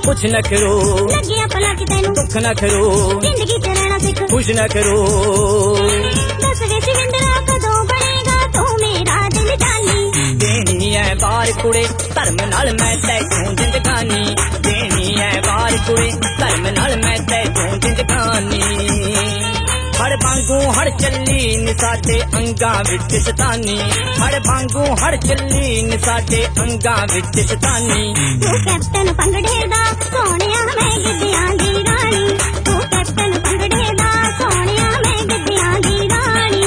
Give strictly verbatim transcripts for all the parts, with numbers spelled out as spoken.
कुछ न करो लगिया भला कि तैनू दुख न करो जिंदगी च रहना सिख कुछ न करो दस वे शिविंदरा कदों बनेगा तू मेरा दिल जानी देनी है बार कुड़े धर्म नाल मैं तैनू जिंदगानी देनी है बार कुड़े धर्म नाल मैं तैनू जिंदगानी हड़ वांगू हड़ चली नी साडे अंगां विच शैतानी हड़ वांगू हड़ चली नी साडे अंगां विच शैतानी तू कैप्टन पंगड़े दा सोहणिया मैं गिद्दियां दी रानी तू कैप्टन पंगड़े दा सोहणिया मैं गिद्दियां दी रानी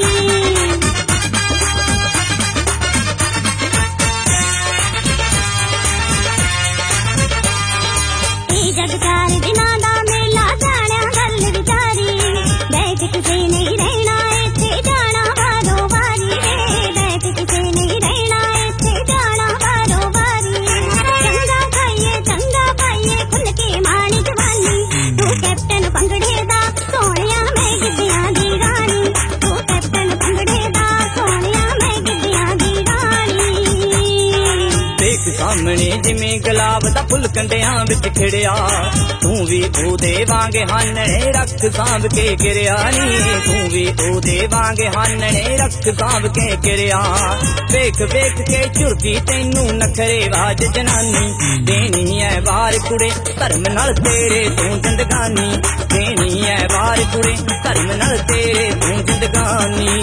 ए जग चार दिनां दा मेला जाणिया गल विचारी बैठ किसे नहीं रहना इत्थे जाना बारो बारी बैठ किसे नहीं रहना इत्थे जाना बारो बारी चंगा खाइए चंगा पाइए खुल के माणी जवानी तू कैप्टन पंगड़े दा सोहणिया मैं गिद्दियां दी रानी तू कैप्टन पंगड़े दा सोहणिया मैं गिद्दियां दी रानी देख सामने जिमें गुलाब दा फुल कंडियां विच खिड़िया तू भी ओदे वांगे हानणे रख सांभ के गिरिया नी तू भी ओदे वांगे हानणे रख सांभ के गिरिया वेख वेख के झुरदी तैनू नखरे बाज जनानी देनी है बार कुड़े धर्म नाल तेरे तू जिंदगानी देनी है बार कुड़े धर्म नाल तेरे तू जिंदगानी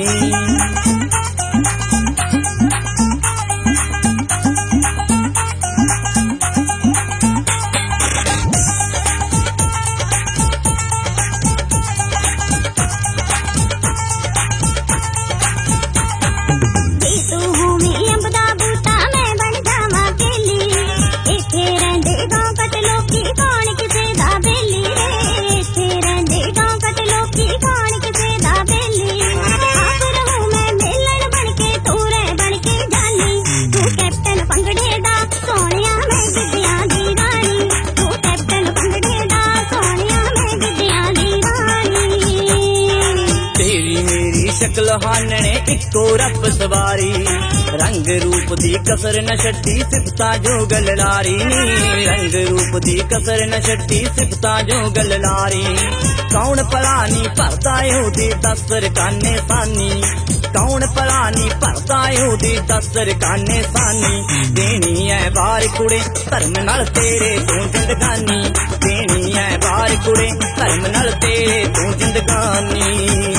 शकल हानणे इको रब सवारी रंग रूप दी कसर न छड्डी सिफता जो गललारी रंग रूप दी कसर न छड्डी सिफता जो गललारी कौन भलानी भरदा ओदी दस्तर काने सानी कौन भलानी भरदा ओदी दस्तर काने सानी देनी है बार कुड़े धर्म नाल तेरे तू जिंदगानी देनी है बार कुड़े धर्म नाल तेरे तू जिंदगानी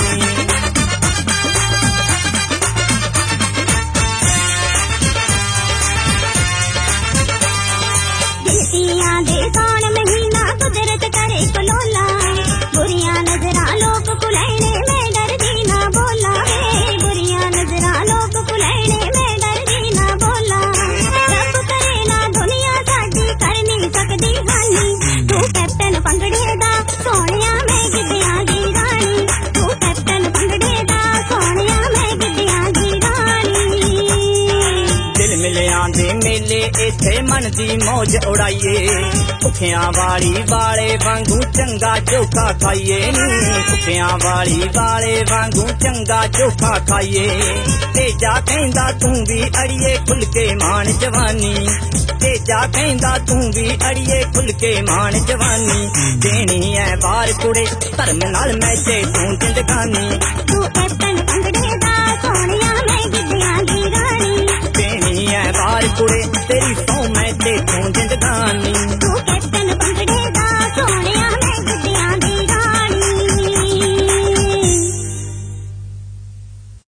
दे कौन महीना कुदरत करे कलोला बुरिया नजरा लोग कुलैने में डरदी ना बोला बुरिया नजरा लोग कुलैने में डरदी ना बोला रब करे ना दुनिया साडी कर नहीं सकदी हानी तू कैप्टन पंगड़े दा सोहणिया मैं गिद्दियां दी रानी तू कैप्टन पंगड़े दा सोहणिया मैं गिद्दियां दी रानी दिल मिलियां दे मेले इत्थे मन दी मौज उड़ाइए भुखियां वाली वाले वांगू चंगा चोखा खाइए नी भुखियां वाली वाले वांगू चंगा चोखा खाइए तेजा कहंदा तू भी अड़िए खुल के मान जवानी तेजा कहंदा तू भी अड़िए खुल के मान जवानी देनी है बार कुड़े धर्म नाल मैं ते तू जिंदगानी तू